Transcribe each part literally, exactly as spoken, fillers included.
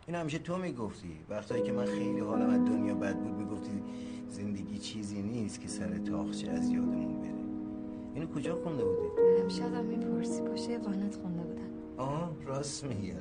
این همیشه تو میگفتی وقتایی که من خیلی حالم از دنیا بد بود، میگفتی زندگی چیزی نیست که سر تاخچه از یادمون بره. اینو کجا خونده بودی؟ همیشه ازم میپرسی، پاشه وانت خونده بودم. آه راست میگه.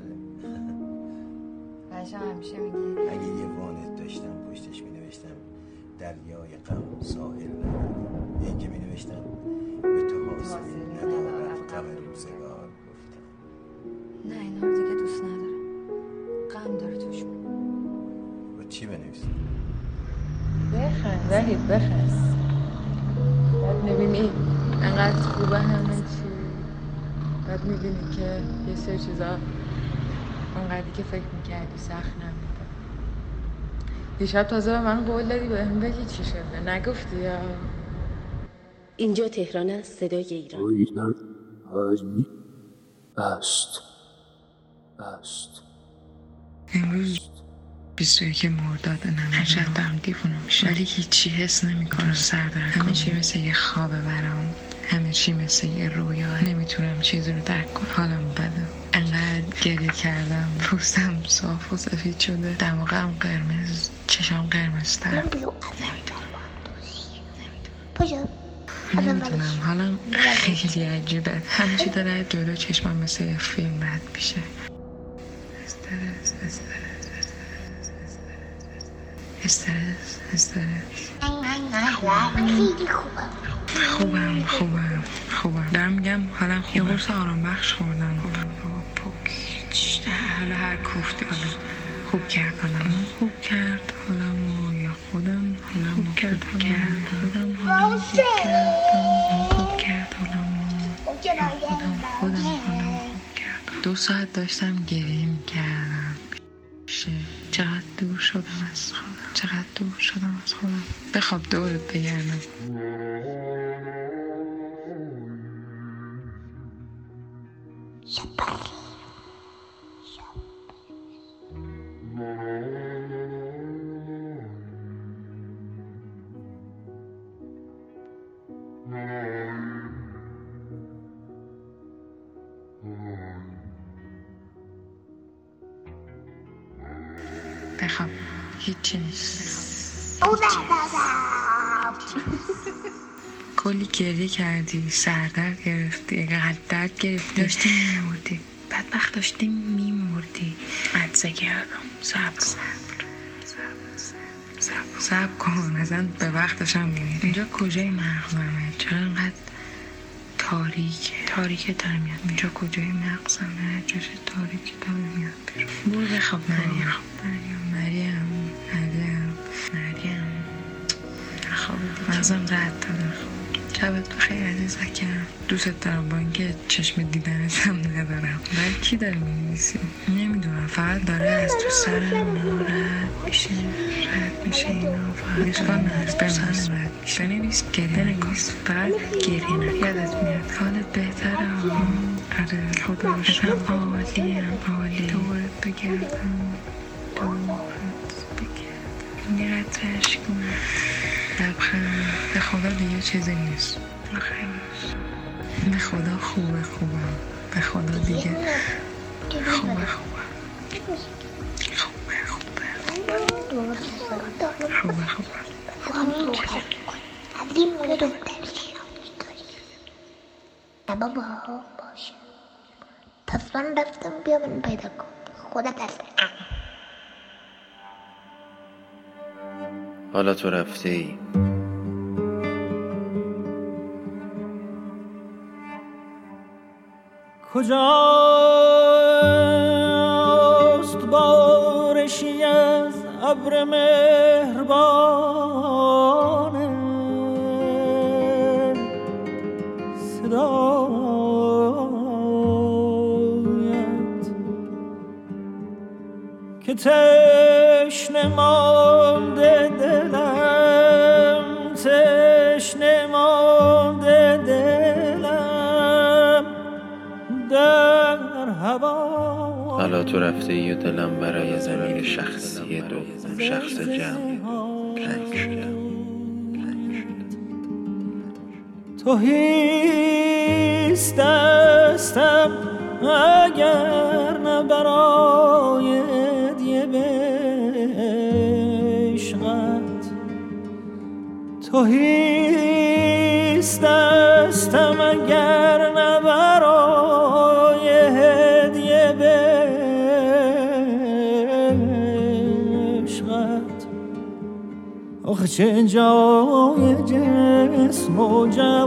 بچه همیشه میگی اگه یه وانت داشتم پشتش مینوشتم دریای غم ساحل ندارم، این که مینوشتم به تو حاصلی ندارم غم روزگار گفتم. نه اینا رو دیگه دوست ندارم، غم داره توشون. با چی بنویسم؟ بخند وحید بخند. بعد میبینی انقدر خوبه همه چی، بعد میبینی که یه سری چیزا اونقدری که فکر میکردی سخت نبوده. دیشب تازه به من قول دادی بهم بگی چی شده، نگفتی یا؟ اینجا تهران است، صدای ایران. ایران هایی است است امروز بیست و یک مرداد نود شاید دارم دیوونه میشه، ولی هیچی حس نمیکنم. سر درد همه چی مثل یه خوابه برام، همه چی مثل یه رویا. نمیتونم چیزی رو درک کنم. حالم بده، انقدر گریه کردم، پوستم صاف و سفید شده، دماغم قرمز، چشام قرمزتر. نمیدونم پاشو نمیدونم حالم خیلی عجیبه، همه چی داره جلو چشمم مثل یه فیلم رد میشه. استرس استرس استرس استرس خیلی خوبه. خوبم خوبم خوبم دارم میگم حالم خوبه. یه قرص آرام بخش خوردم، پوک حالا هر کوفتی حالا خوب کرد حالم خوب کرد حالم یا خودم حالم خوب کرد کرد خودم حالم خوب کرد خوب کرد حالم یا خودم خودم حالم خوب کرد. دو ساعت داشتم گریه میکردم. چقدر دور شدم از خودم، چقدر دور شدم از خودم. بخواب دورت بگردم. بخواب هیچی نیست. کلی گریه کردی، سردرد گرفتی، قلب درد گرفتی، داشتی میمردی، بدبخت داشتی میمردی. عدسه کردم. صبر صبر صبر صبر کن، ازن به وقتش هم میمیری. اینجا کجای مغزمه؟ چرا انقدر تاریکه؟ تاریکه داره میاد. اینجا کجای مغزمه؟ جاش تاریکه داره میاد بیرون. برو بخواب مریم مریم مریم مریم مریم خواب دیگه. مغزم رد داره. شبت بخیر عزیزکم. دوست دارم با اینکه چشم دیدنت هم ندارم. ولی کی داره می‌نویسی؟ نمیدونم، فقط داره از تو سرم رد میشه رد میشه اینا. فقط اشکال نداره، بنویس بنویس گریه نکن، فقط گریه نکن. یادت میاد حالت بهتره ها. آره خدا رو شکر عالیم عالی. دورت بگردم دورت بگردم یه قطره اشک اومد. لبخند. به خدا دیگه چیزی نیست. به خدا خوبه خوبه به خدا دیگه خوبه خوبه خوبه خوبه خوبه خوبه بابا باشه پس من رفتم بیا من پیدا کن. خدا دست حالا تو رفته ای کجاست بارشی از ابر مهربانه صدایت که تشنه مانده دلم تشنه مانده دلم در هوا. حالا تو رفته ای و دلم برای ضمیر شخصی دوم شخص جمعی رنگ شده تو هیست دستم اگر نه برای تو هیست دستم اگر نه برای هدیه به عشقت. آخه چه جای جسم و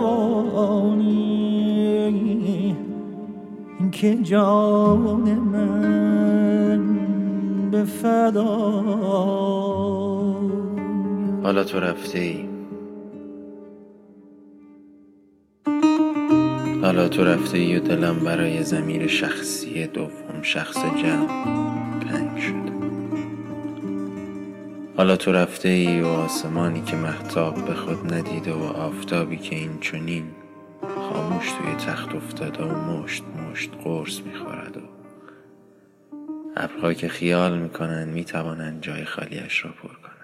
جوانی این که جان من به فدا. حالا تو رفته ای، حالا تو رفته ای و دلم برای ضمیر شخصی دوم شخص جمع تنگ شده. حالا تو رفته ای و آسمانی که مهتاب به خود ندیده و آفتابی که این چنین خاموش توی تخت افتاده و مشت مشت قرص میخورد و ابرهایی که خیال میکنن میتوانن جای خالیش را پر کنن،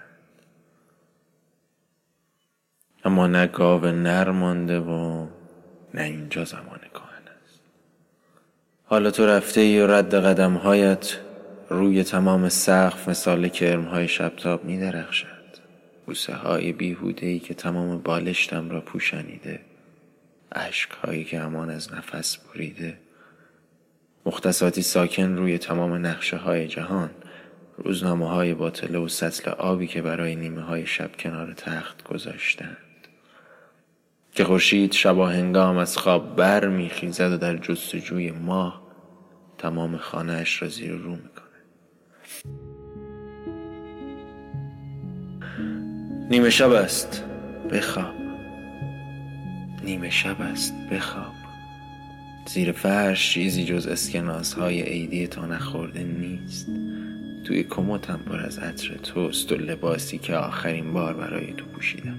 اما نه گاو نر مانده و نه اینجا زمان کهن است. حالا تو رفته ای و رد قدمهایت روی تمام سقف مثال کرمهای شبتاب می درخشد. بوسه های بیهوده‌ای که تمام بالشتم را پوشانیده، اشک هایی که همان از نفس بریده، مختصاتی ساکن روی تمام نقشه های جهان، روزنامه های باطله و سطل آبی که برای نیمه های شب کنار تخت گذاشتند که خورشید شباهنگام از خواب بر می خیزد و در جستجوی ماه تمام خانه اش را زیر رو می کنه. نیمه شب است بخواب، نیمه شب است بخواب. زیر فرش چیزی جز اسکناس های عیدی تا نخورده نیست. توی کمدم پر از عطر توست و لباسی که آخرین بار برای تو پوشیدم.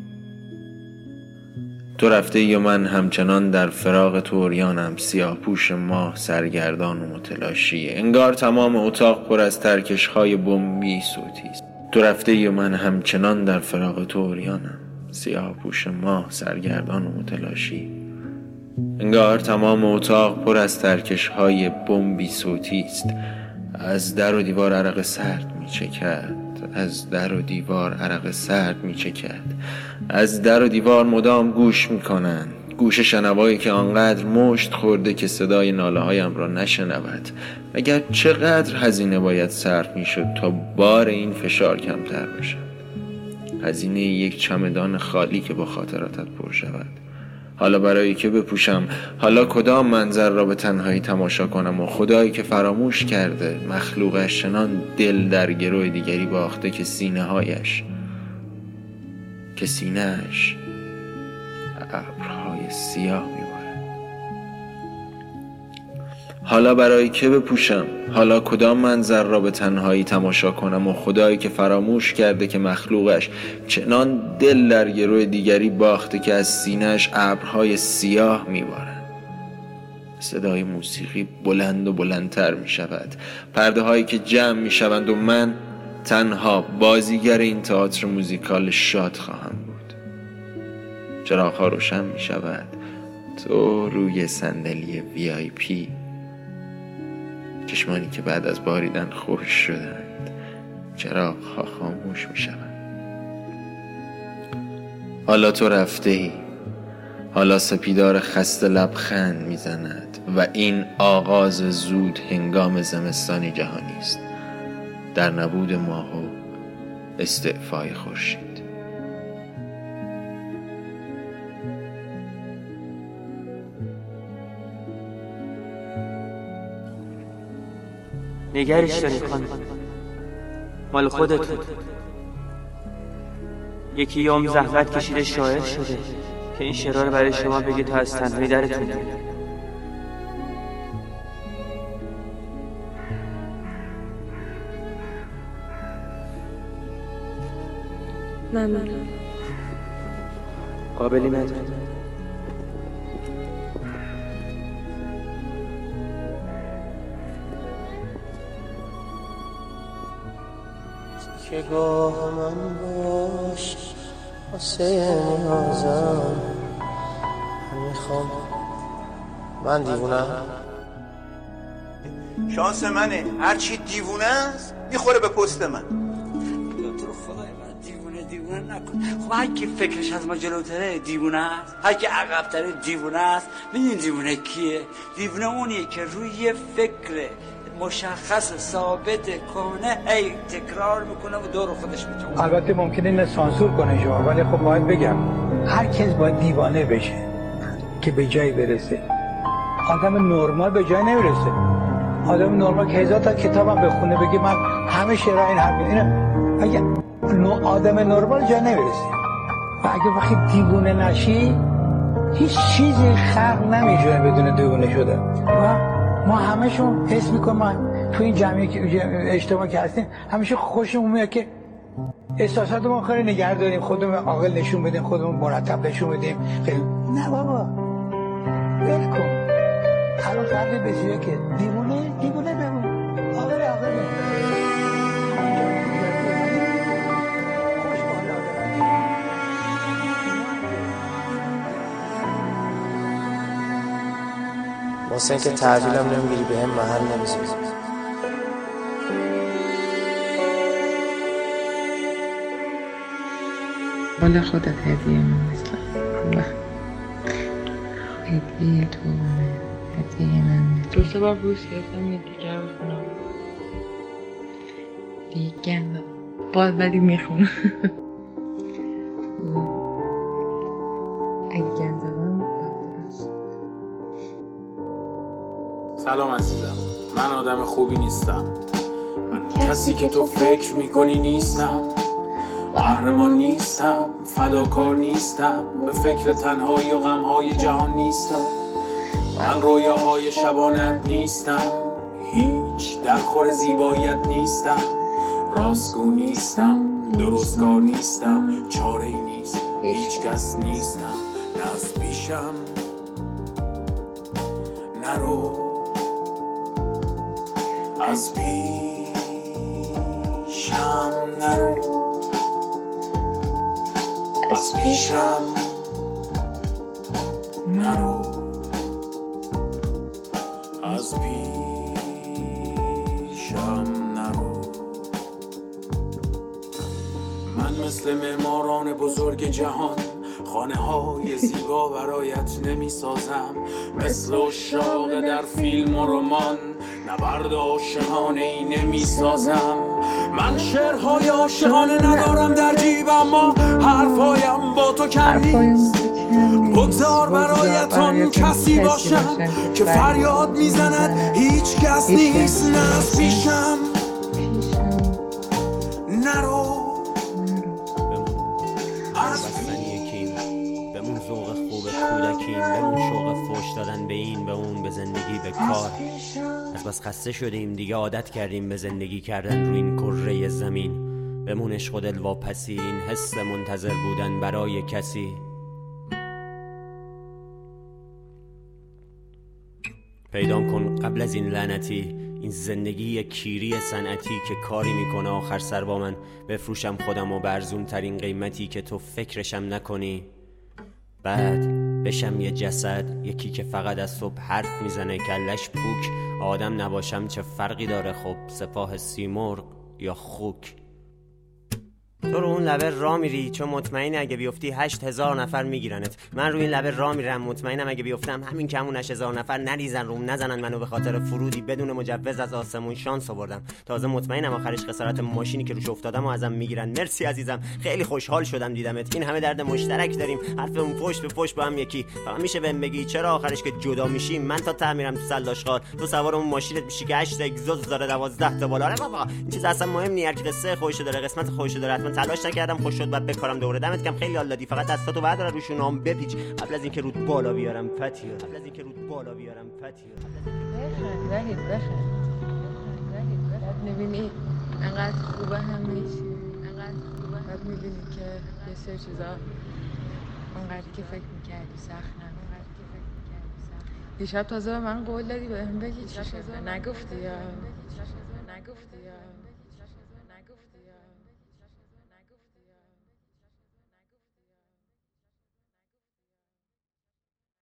تو رفته ای و من همچنان در فراق طوریانم، سیاه پوش ماه سرگردان و متلاشی، انگار تمام اتاق پر از ترکش های بمبی صوتی است. تو رفته ای و من همچنان در فراق طوریانم، سیاه پوش ماه سرگردان و متلاشی، انگار تمام اتاق پر از ترکش های بمبی صوتی است. از در و دیوار عرق سرد می چکد، از در و دیوار عرق سرد می چکد، از در و دیوار مدام گوش می کنند، گوش شنوایی که آنقدر مشت خورده که صدای ناله هایم را نشنود. اگر چقدر هزینه باید صرف می شد تا بار این فشار کمتر بشد؟ هزینه یک چمدان خالی که با خاطراتت پر شود. حالا برای که بپوشم؟ حالا کدام منظر را به تنهایی تماشا کنم و خدایی که فراموش کرده مخلوقش چنان دل در گروه دیگری باخته که سینه هایش که سینه‌اش ابرهای سیاه میبارد. حالا برای که بپوشم؟ حالا کدام منظر را به تنهایی تماشا کنم و خدایی که فراموش کرده که مخلوقش چنان دل در گروه دیگری باخته که از سینه‌اش ابرهای سیاه میبارند. صدای موسیقی بلند و بلندتر میشود، پرده هایی که جمع میشوند و من تنها بازیگر این تئاتر موزیکال شاد خواهم بود. چراغ‌ها روشن میشود، تو روی صندلی وی آی پی، چشمانی که بعد از باریدن خوش شدند، چراغ‌ها خاموش میشوند. حالا تو رفته ای، حالا سپیدار خسته لبخند میزند و این آغاز زود هنگام زمستانی جهانی است، در نبود ماه و استعفای خورشید. نگرش داری خانم، مال خودتون. یکی یوم زحمت کشیده شاعر شده که این شعرها رو برای شما بگه تا از تنهایی درتون بیاره. ممنونم. قابلی نداره. که گاه من باش واسه نیازم میخوام. من دیوونم؟ شانس منه، هرچی دیوونه است میخوره به پست من. تو خدای من دیوونه دیوونه نکن. خب هر کی فکرش از ما جلوتره دیوونه است، هر کی عقب‌تره دیوونه است. میدونی دیوونه کیه؟ دیوونه اونیه که روی یه فکر مشخص ثابت کنه هی تکرار میکنه و دور خودش میتونه. البته ممکنه اینو سانسور کنه شما، ولی خب باید بگم هر کس باید دیوانه بشه که به جایی برسه. آدم نرمال به جای نمیرسه. آدم نرمال که هزار تا کتابم بخونه بگه من همه شعرها این حرف اینه، اگه آدم نرمال جای نمیرسه. و اگه وقتی دیوانه نشی هیچ چیزی خلق نمیشه بدون دیوانه شدن. و ما همشون حس میکنم ما تو این جمعی که اجتماع که هستیم همیشه خوشمون میاد که احساساتمون خیلی نگه داریم، خودمون عاقل نشون بدیم، خودمون مرتب نشون بدیم. خیلی نه بابا ول کن. الان قبل بسیار که دیوونه دیوونه بمون، عاقل عاقل بمون. واسه که تحویلم نمیگیری به هم محل نمیذاری. مال خودت هدیه من مثلا خوبه. هدیه تو هدیه من دو سه بار بوس کردم یه دیگر بخونم دیگه باز ولی میخونم اگه گند زدم سلام عزیزم، من آدم خوبی نیستم، من کسی که تو فکر میکنی نیستم، قهرمان نیستم، فداکار نیستم، به فکر تنهایی و غمهای جهان نیستم، من رویاهای شبانت نیستم، هیچ درخور زیباییت نیستم، راستگو نیستم، درستکار نیستم، چاره‌ای نیست، هیچ کس نیستم، نه از پیشم نرو، از پیشم نرو، از پیشم نرو، از پیشم نرو. من مثل معماران بزرگ جهان خانه های زیبا برایت نمی سازم، مثل اشاق در فیلم و رمان نبرد عاشقانه ای نمی سازم. من شعرهای عاشقانه ندارم در جیب، اما حرفایم با تو کم نیست. بگذار برایتان کسی باشم که فریاد میزند هیچ کس نیست. نه از پیشم نرو، بمون ذوق خوب کودکیم، بمون شوق فوش دادن به این به اون، به زندگی به کار. از بس خسته شدیم دیگه، عادت کردیم به زندگی کردن رو این کره زمین. بمون عشق و دل واپسی، این حس منتظر بودن برای کسی. پیدا کن قبل از این لعنتی، این زندگی کیری صنعتی که کاری میکنه آخر سر با من بفروشم خودم و برزون ترین قیمتی که تو فکرشم نکنی. بعد بشم یه جسد، یکی که فقط از صبح حرف میزنه، کلش پوک. آدم نباشم چه فرقی داره خب، سپاه سیمرغ یا خوک. تو رو اون لبه را میری چون مطمئنی اگه بیفتی هشت هزار نفر میگیرنت. من روی این لبه را میرم مطمئنم اگه بیفتم همین کمون هشت هزار نفر نریزن روم، نزنن منو به خاطر فرودی بدون مجوز از آسمون شانس آوردم. تازه مطمئنم آخرش خسارت ماشینی که روش افتادم و ازم میگیرن. مرسی عزیزم، خیلی خوشحال شدم دیدمت. این همه درد مشترک داریم، حرفمون پشت به پشت با هم یکی. فقط میشه بهم بگی چرا آخرش که جدا میشیم من تا ته میرم تو سلاشخار، تو سوار اون ماشینت میشی که هشت اگزوز داره دوازده تا بالا. آره بابا این چیز اصلا مهم نیست، هر کی قصه خودش داره، قسمت خودش داره. حتما تلاش نکردم خوش شد بعد بکارم دوره. دمت کم، خیلی حال دادی. فقط دستاتو بردار روشون هم بپیچ قبل از اینکه رود بالا بیارم فتیو، قبل از اینکه رود بالا بیارم فتیو. بخند وحید بخند بعد میبینی انقدر خوبه همه چی، انقدر خوبه. بعد میبینی که یه سری چیزا انقدر که فکر میکردی سخت نه، انقدر که فکر میکردی سخت. دیشب تازه به من قول دادی بهم بگی چی شده، نگفتی یا نگفتی یا